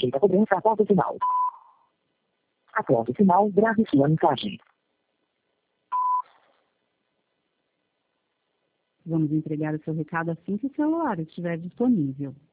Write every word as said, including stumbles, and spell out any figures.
aceita a cobrança após o sinal. Após o sinal, grave sua mensagem. Vamos entregar o seu recado assim que o celular estiver disponível.